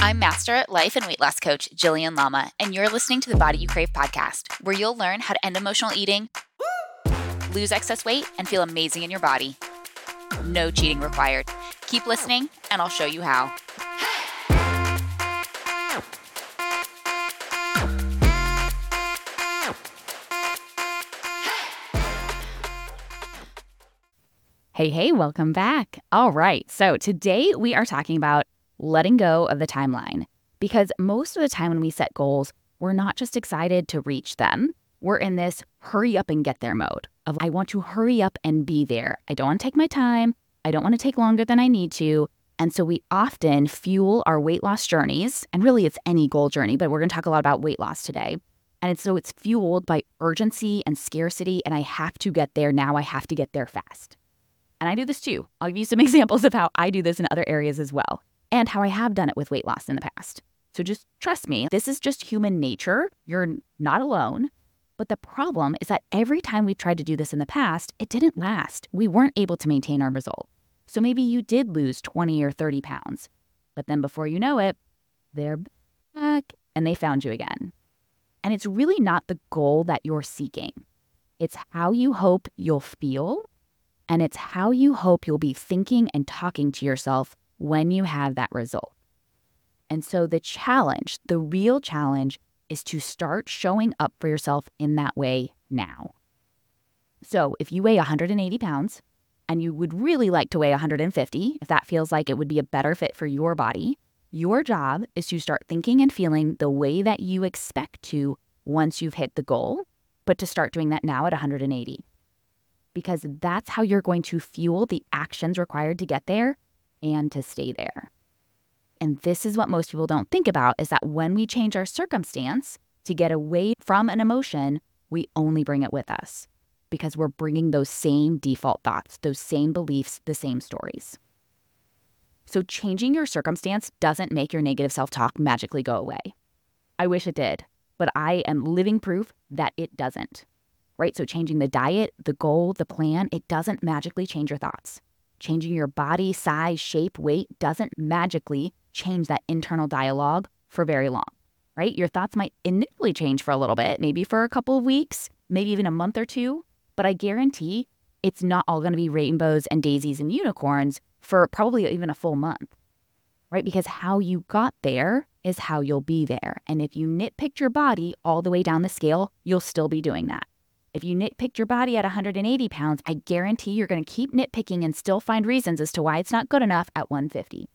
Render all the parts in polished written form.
I'm Master Life and Weight Loss Coach Jillian Lama, and you're listening to the Body You Crave podcast, where you'll learn how to end emotional eating, lose excess weight, and feel amazing in your body. No cheating required. Keep listening, and I'll show you how. Hey, welcome back. All right, so today we are talking about letting go of the timeline, because most of the time when we set goals, we're not just excited to reach them. We're in this hurry up and get there mode of I want to hurry up and be there. I don't want to take my time. I don't want to take longer than I need to. And so we often fuel our weight loss journeys, and really it's any goal journey, but we're going to talk a lot about weight loss today. And it's fueled by urgency and scarcity, and I have to get there now. I have to get there fast. And I do this too. I'll give you some examples of how I do this in other areas as well, and how I have done it with weight loss in the past. So just trust me, this is just human nature. You're not alone. But the problem is that every time we've tried to do this in the past, it didn't last. We weren't able to maintain our result. So maybe you did lose 20 or 30 pounds, but then before you know it, they're back and they found you again. And it's really not the goal that you're seeking. It's how you hope you'll feel, and it's how you hope you'll be thinking and talking to yourself when you have that result. And so the challenge, the real challenge, is to start showing up for yourself in that way now. So if you weigh 180 pounds and you would really like to weigh 150, if that feels like it would be a better fit for your body, your job is to start thinking and feeling the way that you expect to once you've hit the goal, but to start doing that now at 180. Because that's how you're going to fuel the actions required to get there and to stay there. And this is what most people don't think about, is that when we change our circumstance to get away from an emotion, we only bring it with us because we're bringing those same default thoughts, those same beliefs, the same stories. So changing your circumstance doesn't make your negative self-talk magically go away. I wish it did, but I am living proof that it doesn't. Right? So changing the diet, the goal, the plan, it doesn't magically change your thoughts. Changing your body, size, shape, weight doesn't magically change that internal dialogue for very long, right? Your thoughts might initially change for a little bit, maybe for a couple of weeks, maybe even a month or two, but I guarantee it's not all going to be rainbows and daisies and unicorns for probably even a full month, right? Because how you got there is how you'll be there. And if you nitpicked your body all the way down the scale, you'll still be doing that. If you nitpicked your body at 180 pounds, I guarantee you're going to keep nitpicking and still find reasons as to why it's not good enough at 150.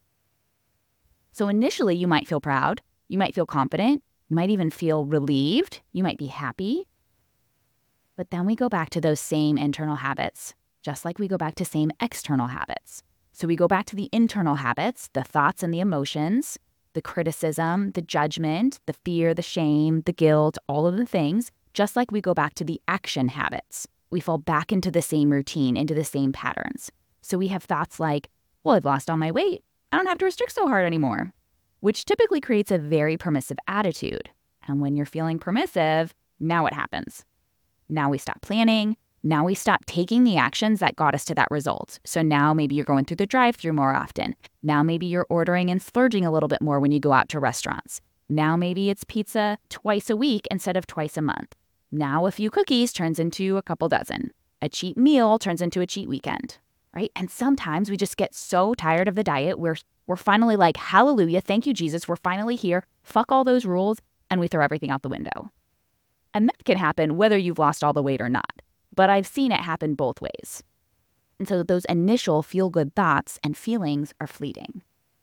So initially, you might feel proud. You might feel confident. You might even feel relieved. You might be happy. But then we go back to those same internal habits, just like we go back to same external habits. So we go back to the internal habits, the thoughts and the emotions, the criticism, the judgment, the fear, the shame, the guilt, all of the things. Just like we go back to the action habits, we fall back into the same routine, into the same patterns. So we have thoughts like, well, I've lost all my weight. I don't have to restrict so hard anymore, which typically creates a very permissive attitude. And when you're feeling permissive, now what happens? Now we stop planning. Now we stop taking the actions that got us to that result. So now maybe you're going through the drive-thru more often. Now maybe you're ordering and splurging a little bit more when you go out to restaurants. Now maybe it's pizza twice a week instead of twice a month. Now a few cookies turns into a couple dozen. A cheat meal turns into a cheat weekend, right? And sometimes we just get so tired of the diet, we're finally like, hallelujah, thank you, Jesus, we're finally here. Fuck all those rules, and we throw everything out the window. And that can happen whether you've lost all the weight or not. But I've seen it happen both ways. And so those initial feel-good thoughts and feelings are fleeting.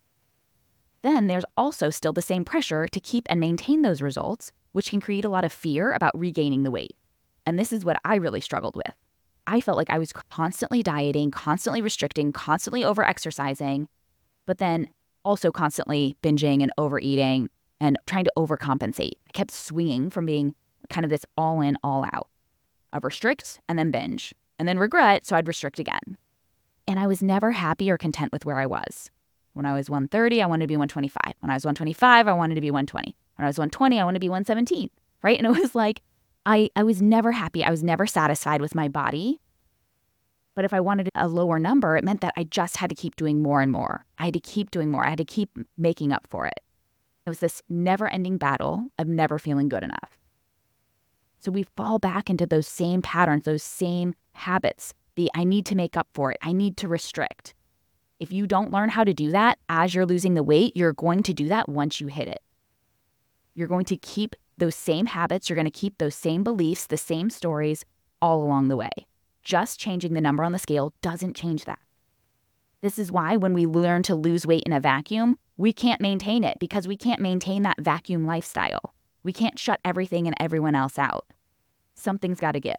Then there's also still the same pressure to keep and maintain those results, which can create a lot of fear about regaining the weight. And this is what I really struggled with. I felt like I was constantly dieting, constantly restricting, constantly over-exercising, but then also constantly binging and overeating and trying to overcompensate. I kept swinging from being kind of this all-in, all-out of restrict and then binge and then regret, so I'd restrict again. And I was never happy or content with where I was. When I was 130, I wanted to be 125. When I was 125, I wanted to be 120. When I was 120, I wanted to be 117, right? And it was like, I was never happy. I was never satisfied with my body. But if I wanted a lower number, it meant that I just had to keep doing more and more. I had to keep doing more. I had to keep making up for it. It was this never-ending battle of never feeling good enough. So we fall back into those same patterns, those same habits. I need to make up for it. I need to restrict. If you don't learn how to do that as you're losing the weight, you're going to do that once you hit it. You're going to keep those same habits. You're going to keep those same beliefs, the same stories all along the way. Just changing the number on the scale doesn't change that. This is why when we learn to lose weight in a vacuum, we can't maintain it because we can't maintain that vacuum lifestyle. We can't shut everything and everyone else out. Something's got to give.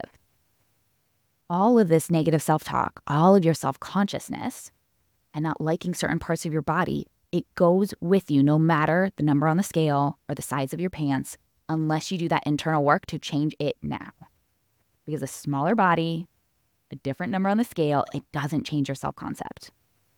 All of this negative self-talk, all of your self-consciousness, and not liking certain parts of your body, it goes with you no matter the number on the scale or the size of your pants, unless you do that internal work to change it now. Because a smaller body, a different number on the scale, it doesn't change your self-concept.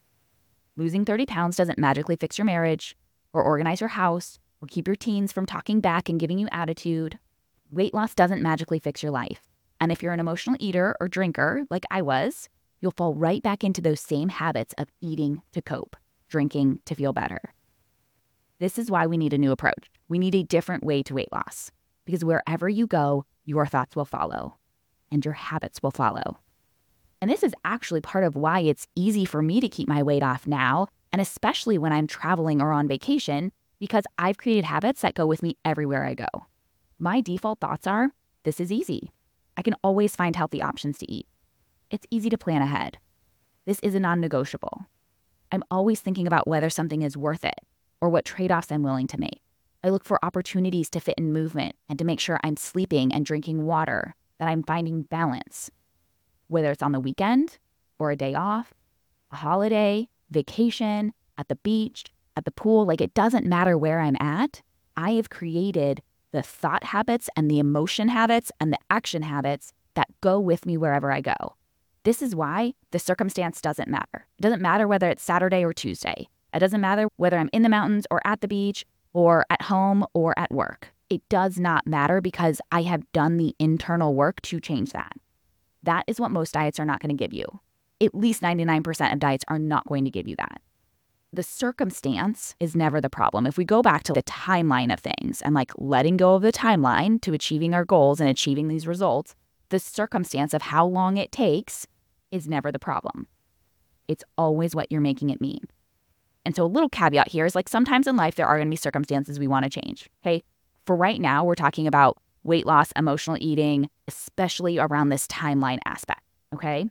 Losing 30 pounds doesn't magically fix your marriage or organize your house or keep your teens from talking back and giving you attitude. Weight loss doesn't magically fix your life. And if you're an emotional eater or drinker, like I was, you'll fall right back into those same habits of eating to cope, drinking to feel better. This is why we need a new approach. We need a different way to weight loss, because wherever you go, your thoughts will follow and your habits will follow. And this is actually part of why it's easy for me to keep my weight off now, and especially when I'm traveling or on vacation, because I've created habits that go with me everywhere I go. My default thoughts are, this is easy. I can always find healthy options to eat. It's easy to plan ahead. This is a non-negotiable. I'm always thinking about whether something is worth it or what trade-offs I'm willing to make. I look for opportunities to fit in movement and to make sure I'm sleeping and drinking water, that I'm finding balance. Whether it's on the weekend or a day off, a holiday, vacation, at the beach, at the pool, like it doesn't matter where I'm at. I have created the thought habits and the emotion habits and the action habits that go with me wherever I go. This is why the circumstance doesn't matter. It doesn't matter whether it's Saturday or Tuesday. It doesn't matter whether I'm in the mountains or at the beach or at home or at work. It does not matter because I have done the internal work to change that. That is what most diets are not going to give you. At least 99% of diets are not going to give you that. The circumstance is never the problem. If we go back to the timeline of things and like letting go of the timeline to achieving our goals and achieving these results, the circumstance of how long it takes is never the problem. It's always what you're making it mean. And so a little caveat here is like sometimes in life there are going to be circumstances we want to change. Okay. For right now, we're talking about weight loss, emotional eating, especially around this timeline aspect. Okay.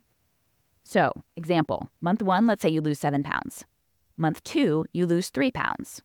So example, month 1, let's say you lose 7 pounds. Month 2, you lose 3 pounds.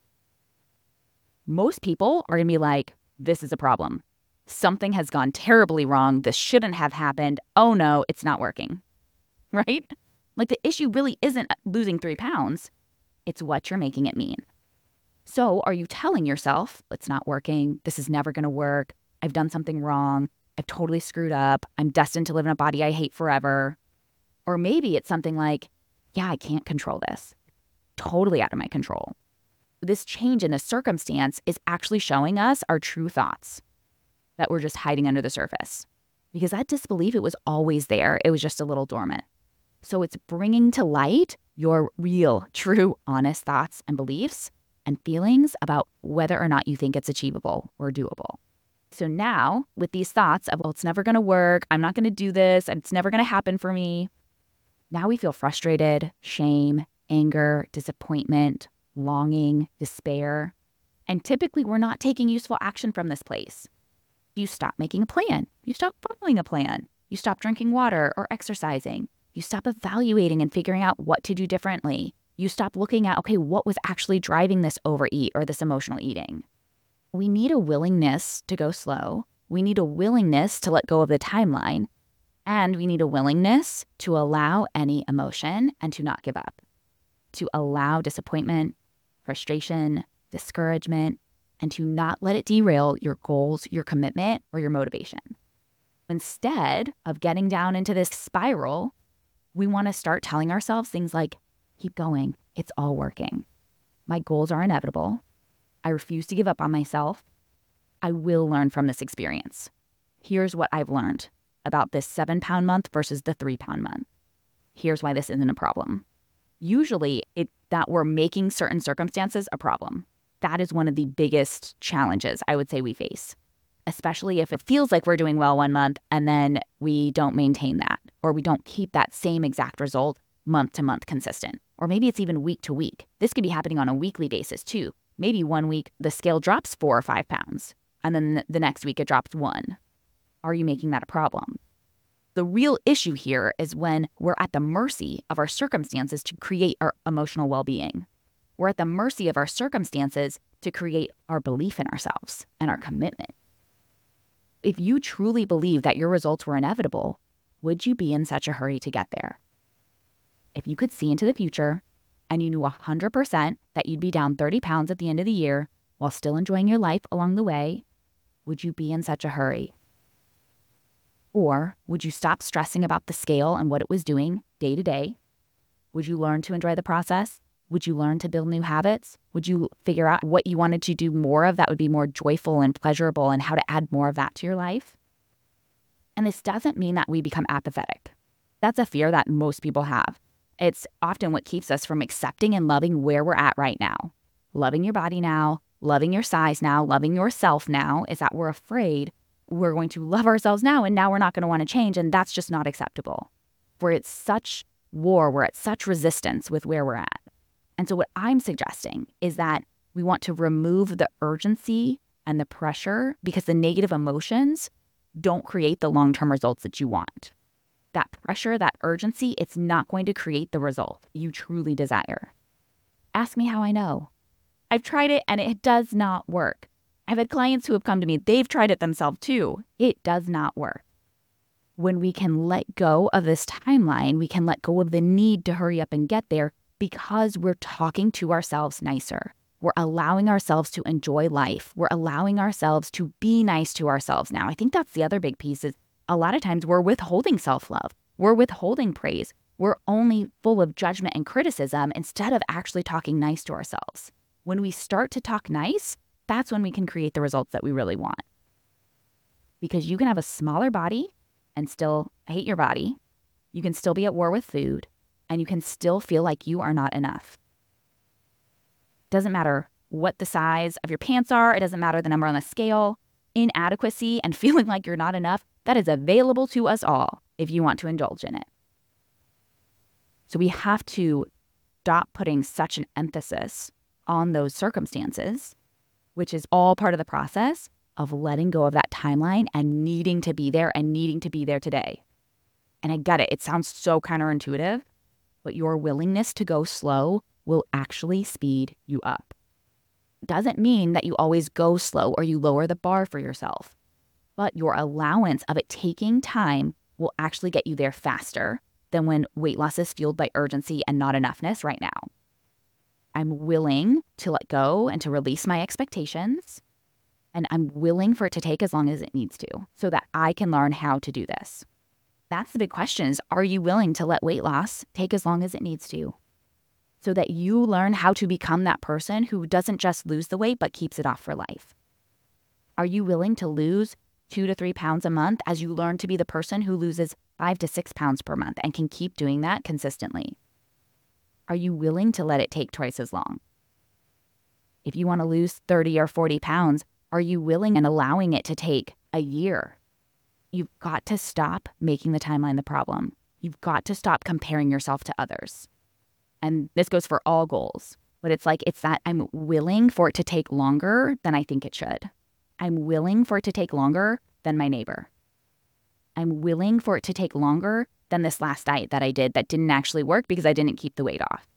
Most people are going to be like, this is a problem. Something has gone terribly wrong. This shouldn't have happened. Oh no, it's not working. Right? Like the issue really isn't losing 3 pounds. It's what you're making it mean. So are you telling yourself, it's not working. This is never going to work. I've done something wrong. I've totally screwed up. I'm destined to live in a body I hate forever. Or maybe it's something like, yeah, I can't control this. Totally out of my control. This change in the circumstance is actually showing us our true thoughts that we're just hiding under the surface. Because that disbelief, it was always there. It was just a little dormant. So it's bringing to light your real, true, honest thoughts and beliefs and feelings about whether or not you think it's achievable or doable. So now with these thoughts of, well, it's never going to work. I'm not going to do this. And it's never going to happen for me. Now we feel frustrated, shame, anger, disappointment, longing, despair. And typically we're not taking useful action from this place. You stop making a plan. You stop following a plan. You stop drinking water or exercising. You stop evaluating and figuring out what to do differently. You stop looking at, okay, what was actually driving this overeat or this emotional eating? We need a willingness to go slow. We need a willingness to let go of the timeline. And we need a willingness to allow any emotion and to not give up. To allow disappointment, frustration, discouragement, and to not let it derail your goals, your commitment, or your motivation. Instead of getting down into this spiral, we want to start telling ourselves things like, keep going, it's all working. My goals are inevitable. I refuse to give up on myself. I will learn from this experience. Here's what I've learned about this 7-pound month versus the 3-pound month. Here's why this isn't a problem. Usually, it's that we're making certain circumstances a problem. That is one of the biggest challenges I would say we face, especially if it feels like we're doing well one month and then we don't maintain that, or we don't keep that same exact result month to month consistent. Or maybe it's even week to week. This could be happening on a weekly basis too. Maybe one week the scale drops 4 or 5 pounds, and then the next week it drops 1. Are you making that a problem? The real issue here is when we're at the mercy of our circumstances to create our emotional well-being. We're at the mercy of our circumstances to create our belief in ourselves and our commitment. If you truly believe that your results were inevitable, would you be in such a hurry to get there? If you could see into the future and you knew 100% that you'd be down 30 pounds at the end of the year while still enjoying your life along the way, would you be in such a hurry? Or would you stop stressing about the scale and what it was doing day to day? Would you learn to enjoy the process? Would you learn to build new habits? Would you figure out what you wanted to do more of that would be more joyful and pleasurable and how to add more of that to your life? And this doesn't mean that we become apathetic. That's a fear that most people have. It's often what keeps us from accepting and loving where we're at right now. Loving your body now, loving your size now, loving yourself now, is that we're afraid we're going to love ourselves now and now we're not going to want to change, and that's just not acceptable. We're at such war, we're at such resistance with where we're at. And so what I'm suggesting is that we want to remove the urgency and the pressure because the negative emotions don't create the long-term results that you want. That pressure, that urgency, it's not going to create the result you truly desire. Ask me how I know. I've tried it and it does not work. I've had clients who have come to me, they've tried it themselves too. It does not work. When we can let go of this timeline, we can let go of the need to hurry up and get there because we're talking to ourselves nicer. We're allowing ourselves to enjoy life. We're allowing ourselves to be nice to ourselves now. I think that's the other big piece is a lot of times we're withholding self-love. We're withholding praise. We're only full of judgment and criticism instead of actually talking nice to ourselves. When we start to talk nice, that's when we can create the results that we really want. Because you can have a smaller body and still hate your body. You can still be at war with food, and you can still feel like you are not enough. Doesn't matter what the size of your pants are. It doesn't matter the number on the scale. Inadequacy and feeling like you're not enough, that is available to us all if you want to indulge in it. So we have to stop putting such an emphasis on those circumstances, which is all part of the process of letting go of that timeline and needing to be there and needing to be there today. And I get it. It sounds so counterintuitive, but your willingness to go slow will actually speed you up. Doesn't mean that you always go slow or you lower the bar for yourself, but your allowance of it taking time will actually get you there faster than when weight loss is fueled by urgency and not enoughness right now. I'm willing to let go and to release my expectations, and I'm willing for it to take as long as it needs to so that I can learn how to do this. That's the big question is, are you willing to let weight loss take as long as it needs to so that you learn how to become that person who doesn't just lose the weight but keeps it off for life? Are you willing to lose 2 to 3 pounds a month as you learn to be the person who loses 5 to 6 pounds per month and can keep doing that consistently? Are you willing to let it take twice as long? If you want to lose 30 or 40 pounds, are you willing and allowing it to take a year? You've got to stop making the timeline the problem. You've got to stop comparing yourself to others. And this goes for all goals, but it's that I'm willing for it to take longer than I think it should. I'm willing for it to take longer than my neighbor. I'm willing for it to take longer than this last diet that I did that didn't actually work because I didn't keep the weight off.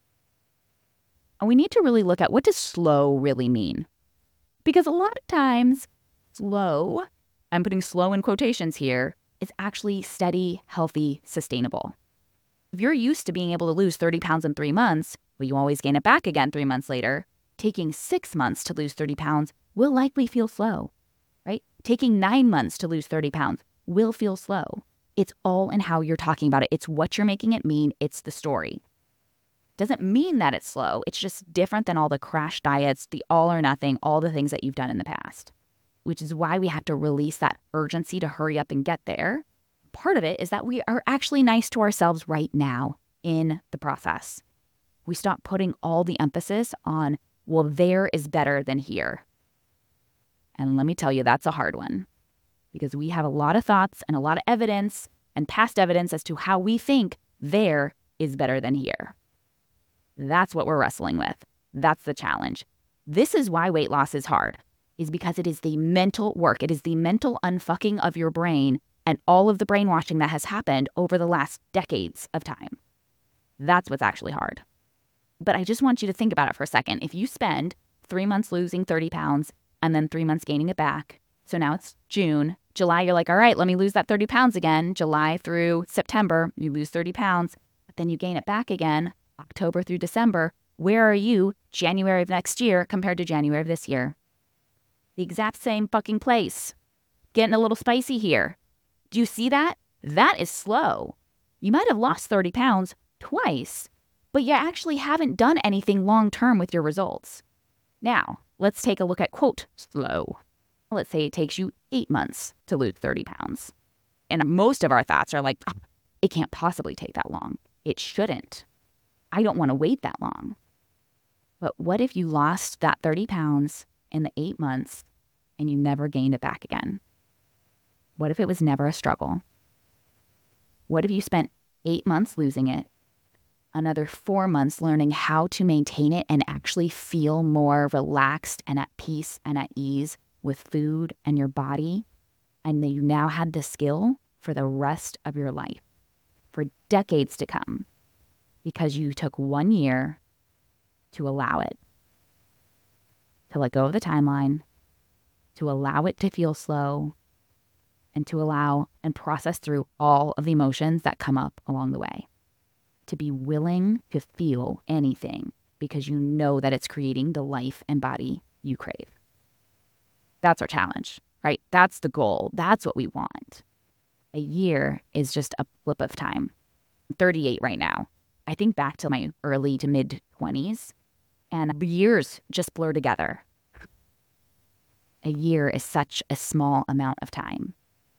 And we need to really look at, what does slow really mean? Because a lot of times, slow, I'm putting slow in quotations here, is actually steady, healthy, sustainable. If you're used to being able to lose 30 pounds in 3 months, but you always gain it back again 3 months later, taking 6 months to lose 30 pounds will likely feel slow, right? Taking 9 months to lose 30 pounds will feel slow. It's all in how you're talking about it. It's what you're making it mean. It's the story. Doesn't mean that it's slow. It's just different than all the crash diets, the all or nothing, all the things that you've done in the past, which is why we have to release that urgency to hurry up and get there. Part of it is that we are actually nice to ourselves right now in the process. We stop putting all the emphasis on well, there is better than here. And let me tell you, that's a hard one because we have a lot of thoughts and a lot of evidence and past evidence as to how we think there is better than here. That's what we're wrestling with. That's the challenge. This is why weight loss is hard, is because it is the mental work. It is the mental unfucking of your brain and all of the brainwashing that has happened over the last decades of time. That's what's actually hard. But I just want you to think about it for a second. If you spend 3 months losing 30 pounds and then 3 months gaining it back, so now it's June, July, you're like, all right, let me lose that 30 pounds again. July through September, you lose 30 pounds, but then you gain it back again, October through December. Where are you January of next year compared to January of this year? The exact same fucking place. Getting a little spicy here. Do you see that? That is slow. You might have lost 30 pounds twice, but you actually haven't done anything long-term with your results. Now, let's take a look at, quote, slow. Let's say it takes you 8 months to lose 30 pounds. And most of our thoughts are like, oh, it can't possibly take that long. It shouldn't. I don't want to wait that long. But what if you lost that 30 pounds in the 8 months and you never gained it back again? What if it was never a struggle? What if you spent 8 months losing it, another 4 months learning how to maintain it and actually feel more relaxed and at peace and at ease with food and your body, and that you now had the skill for the rest of your life, for decades to come, because you took 1 year to allow it, to let go of the timeline, to allow it to feel slow, and to allow and process through all of the emotions that come up along the way. To be willing to feel anything because you know that it's creating the life and body you crave. That's our challenge, right? That's the goal. That's what we want. A year is just a flip of time. I'm 38 right now. I think back to my early to mid 20s, and years just blur together. A year is such a small amount of time.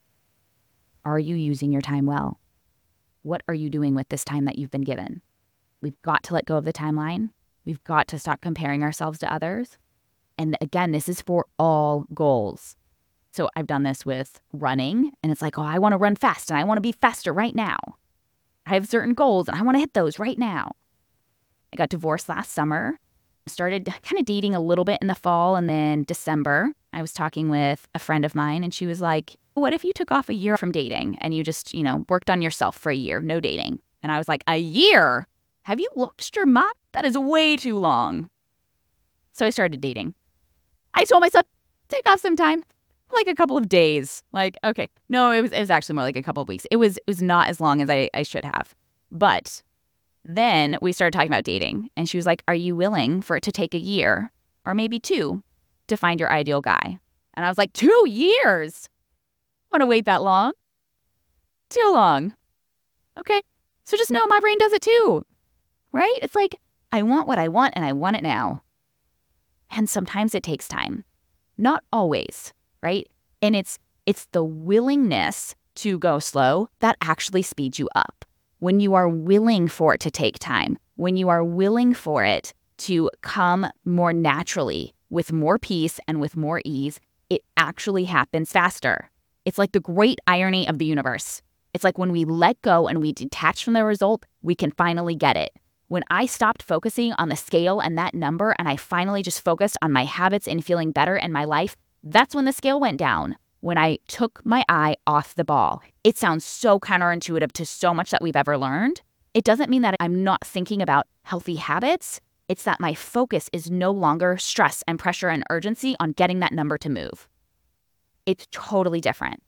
Are you using your time well? What are you doing with this time that you've been given? We've got to let go of the timeline. We've got to stop comparing ourselves to others. And again, this is for all goals. So I've done this with running, and it's like, oh, I want to run fast and I want to be faster right now. I have certain goals and I want to hit those right now. I got divorced last summer, started kind of dating a little bit in the fall, and then December, I was talking with a friend of mine and she was like, what if you took off a year from dating and you just, worked on yourself for a year, no dating? And I was like, a year? Have you lost your mind? That is way too long. So I started dating. I told myself, take off some time, like a couple of days. Like, okay, no, it was actually more like a couple of weeks. It was not as long as I should have. But then we started talking about dating, and she was like, are you willing for it to take a year or maybe 2 to find your ideal guy? And I was like, 2 years? I want to wait that long? Too long. Okay, so just know my brain does it too, right? It's like, I want what I want and I want it now. And sometimes it takes time. Not always, right? And it's the willingness to go slow that actually speeds you up. When you are willing for it to take time, when you are willing for it to come more naturally with more peace and with more ease, it actually happens faster. It's like the great irony of the universe. It's like when we let go and we detach from the result, we can finally get it. When I stopped focusing on the scale and that number, and I finally just focused on my habits and feeling better in my life, that's when the scale went down. When I took my eye off the ball. It sounds so counterintuitive to so much that we've ever learned. It doesn't mean that I'm not thinking about healthy habits. It's that my focus is no longer stress and pressure and urgency on getting that number to move. It's totally different.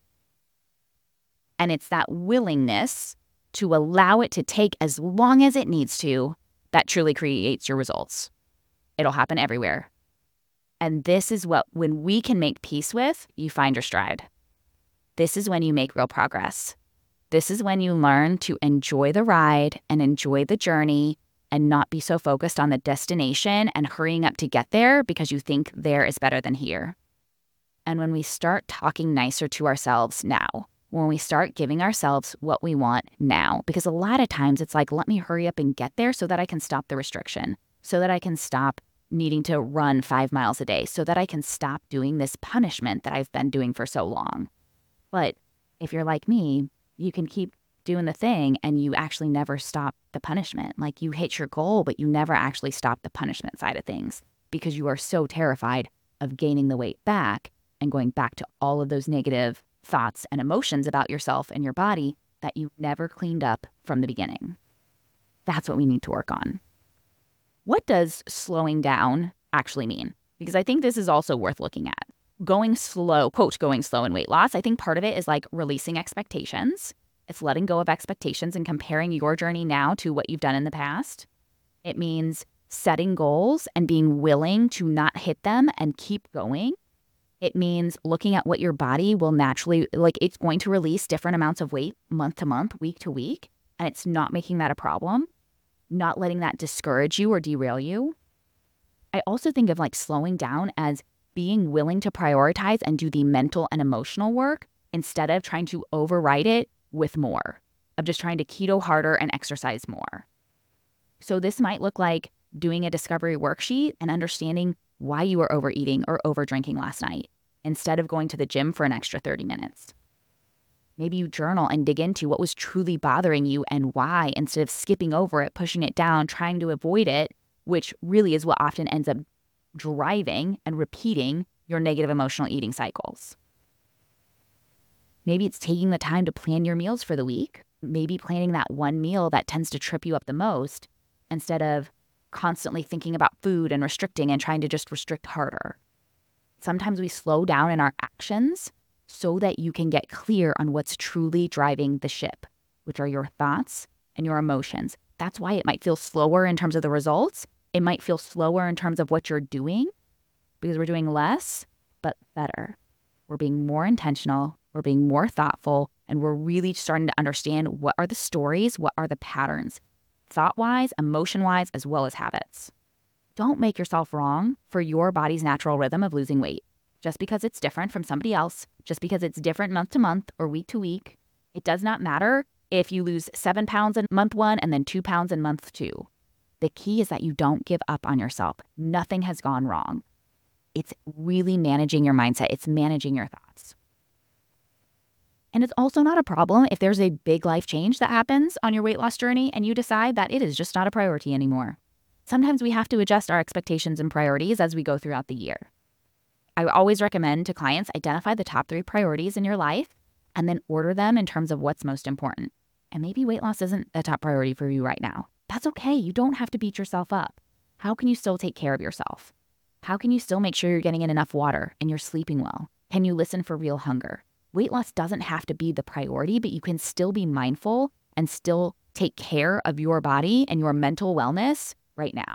And it's that willingness to allow it to take as long as it needs to that truly creates your results. It'll happen everywhere. And this is what, when we can make peace with, you find your stride. This is when you make real progress. This is when you learn to enjoy the ride and enjoy the journey and not be so focused on the destination and hurrying up to get there because you think there is better than here. And when we start talking nicer to ourselves now, when we start giving ourselves what we want now, because a lot of times it's like, let me hurry up and get there so that I can stop the restriction, so that I can stop needing to run 5 miles a day so that I can stop doing this punishment that I've been doing for so long. But if you're like me, you can keep doing the thing and you actually never stop the punishment. Like you hit your goal, but you never actually stop the punishment side of things because you are so terrified of gaining the weight back and going back to all of those negative thoughts and emotions about yourself and your body that you never cleaned up from the beginning. That's what we need to work on. What does slowing down actually mean? Because I think this is also worth looking at. Going slow, quote, going slow in weight loss, I think part of it is like releasing expectations. It's letting go of expectations and comparing your journey now to what you've done in the past. It means setting goals and being willing to not hit them and keep going. It means looking at what your body will naturally, like it's going to release different amounts of weight month to month, week to week, and it's not making that a problem, not letting that discourage you or derail you. I also think of like slowing down as being willing to prioritize and do the mental and emotional work instead of trying to override it with more, of just trying to keto harder and exercise more. So this might look like doing a discovery worksheet and understanding why you were overeating or overdrinking last night instead of going to the gym for an extra 30 minutes. Maybe you journal and dig into what was truly bothering you and why instead of skipping over it, pushing it down, trying to avoid it, which really is what often ends up driving and repeating your negative emotional eating cycles. Maybe it's taking the time to plan your meals for the week, maybe planning that one meal that tends to trip you up the most instead of constantly thinking about food and restricting and trying to just restrict harder. Sometimes we slow down in our actions so that you can get clear on what's truly driving the ship, which are your thoughts and your emotions. That's why it might feel slower in terms of the results. It might feel slower in terms of what you're doing because we're doing less, but better. We're being more intentional, we're being more thoughtful, and we're really starting to understand what are the stories, what are the patterns, thought-wise, emotion-wise, as well as habits. Don't make yourself wrong for your body's natural rhythm of losing weight. Just because it's different from somebody else, just because it's different month to month or week to week, it does not matter if you lose 7 pounds in month 1 and then 2 pounds in month 2. The key is that you don't give up on yourself. Nothing has gone wrong. It's really managing your mindset. It's managing your thoughts. And it's also not a problem if there's a big life change that happens on your weight loss journey and you decide that it is just not a priority anymore. Sometimes we have to adjust our expectations and priorities as we go throughout the year. I always recommend to clients identify the top 3 priorities in your life and then order them in terms of what's most important. And maybe weight loss isn't a top priority for you right now. That's okay. You don't have to beat yourself up. How can you still take care of yourself? How can you still make sure you're getting in enough water and you're sleeping well? Can you listen for real hunger? Weight loss doesn't have to be the priority, but you can still be mindful and still take care of your body and your mental wellness right now.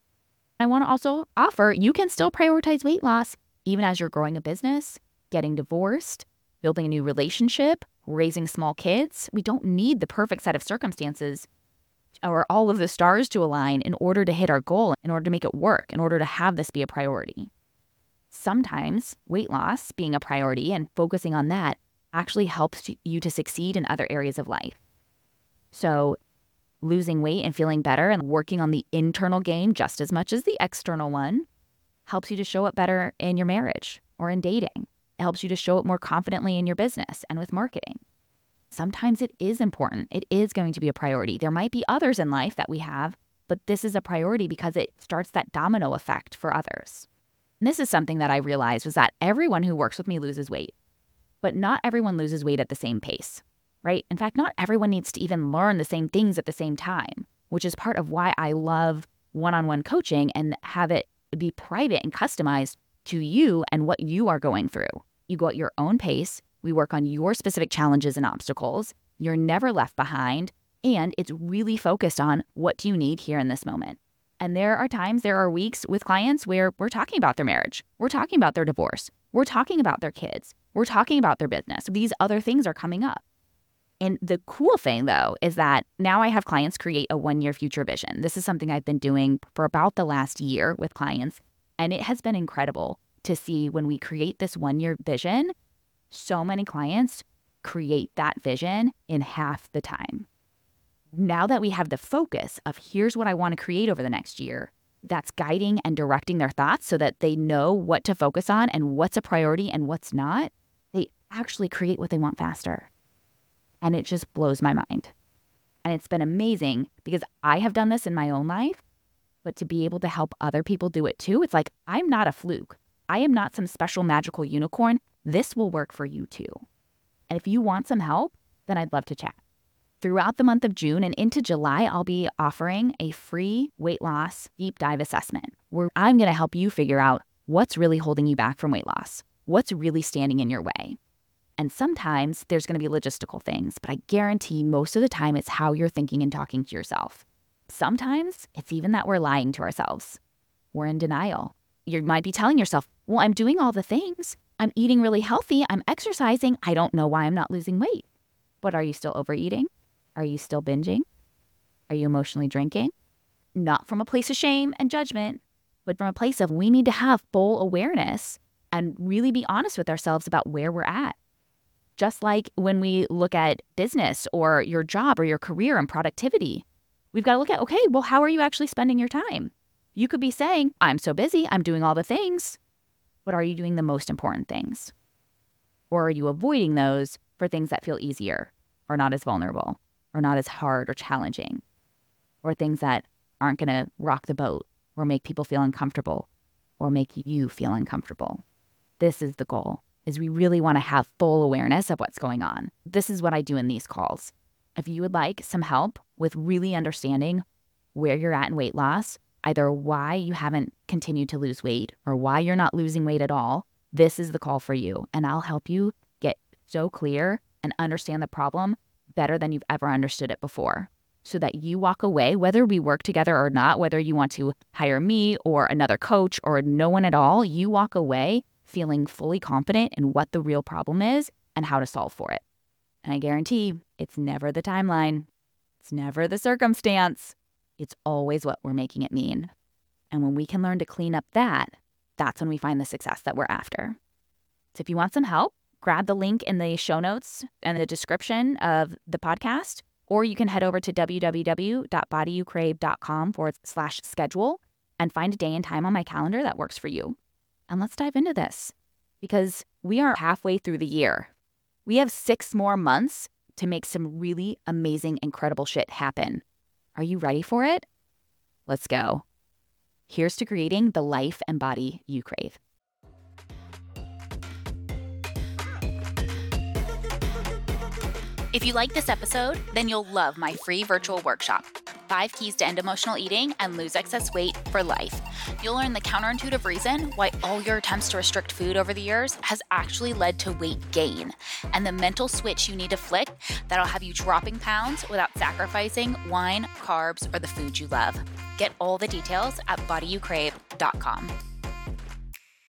I want to also offer you can still prioritize weight loss even as you're growing a business, getting divorced, building a new relationship, raising small kids. We don't need the perfect set of circumstances or all of the stars to align in order to hit our goal, in order to make it work, in order to have this be a priority. Sometimes weight loss being a priority and focusing on that actually helps you to succeed in other areas of life. So losing weight and feeling better and working on the internal game just as much as the external one helps you to show up better in your marriage or in dating. It helps you to show up more confidently in your business and with marketing. Sometimes it is important. It is going to be a priority. There might be others in life that we have, but this is a priority because it starts that domino effect for others. And this is something that I realized was that everyone who works with me loses weight, but not everyone loses weight at the same pace, right? In fact, not everyone needs to even learn the same things at the same time, which is part of why I love one-on-one coaching and have it be private and customized to you and what you are going through. You go at your own pace. We work on your specific challenges and obstacles. You're never left behind. And it's really focused on what do you need here in this moment. And there are weeks with clients where we're talking about their marriage. We're talking about their divorce. We're talking about their kids. We're talking about their business. These other things are coming up. And the cool thing, though, is that now I have clients create a 1-year future vision. This is something I've been doing for about the last year with clients. And it has been incredible to see when we create this 1-year vision, so many clients create that vision in half the time. Now that we have the focus of here's what I want to create over the next year, that's guiding and directing their thoughts so that they know what to focus on and what's a priority and what's not, they actually create what they want faster. And it just blows my mind. And it's been amazing because I have done this in my own life, but to be able to help other people do it too, it's like, I'm not a fluke. I am not some special magical unicorn. This will work for you too. And if you want some help, then I'd love to chat. Throughout the month of June and into July, I'll be offering a free weight loss deep dive assessment where I'm going to help you figure out what's really holding you back from weight loss, what's really standing in your way. And sometimes there's going to be logistical things, but I guarantee most of the time it's how you're thinking and talking to yourself. Sometimes it's even that we're lying to ourselves. We're in denial. You might be telling yourself, well, I'm doing all the things. I'm eating really healthy. I'm exercising. I don't know why I'm not losing weight. But are you still overeating? Are you still binging? Are you emotionally drinking? Not from a place of shame and judgment, but from a place of we need to have full awareness and really be honest with ourselves about where we're at. Just like when we look at business or your job or your career and productivity, we've got to look at, okay, well, how are you actually spending your time? You could be saying, I'm so busy, I'm doing all the things, but are you doing the most important things? Or are you avoiding those for things that feel easier or not as vulnerable or not as hard or challenging or things that aren't going to rock the boat or make people feel uncomfortable or make you feel uncomfortable? This is the goal, is we really want to have full awareness of what's going on. This is what I do in these calls. If you would like some help with really understanding where you're at in weight loss, either why you haven't continued to lose weight or why you're not losing weight at all, this is the call for you. And I'll help you get so clear and understand the problem better than you've ever understood it before, so that you walk away, whether we work together or not, whether you want to hire me or another coach or no one at all, you walk away feeling fully confident in what the real problem is and how to solve for it. And I guarantee it's never the timeline. It's never the circumstance. It's always what we're making it mean. And when we can learn to clean up that, that's when we find the success that we're after. So if you want some help, grab the link in the show notes and the description of the podcast, or you can head over to www.bodyyoucrave.com/schedule and find a day and time on my calendar that works for you. And let's dive into this, because we are halfway through the year. We have 6 more months to make some really amazing, incredible shit happen. Are you ready for it? Let's go. Here's to creating the life and body you crave. If you like this episode, then you'll love my free virtual workshop, 5 Keys to End Emotional Eating and Lose Excess Weight for Life. You'll learn the counterintuitive reason why all your attempts to restrict food over the years has actually led to weight gain, and the mental switch you need to flick that'll have you dropping pounds without sacrificing wine, carbs, or the food you love. Get all the details at bodyyoucrave.com.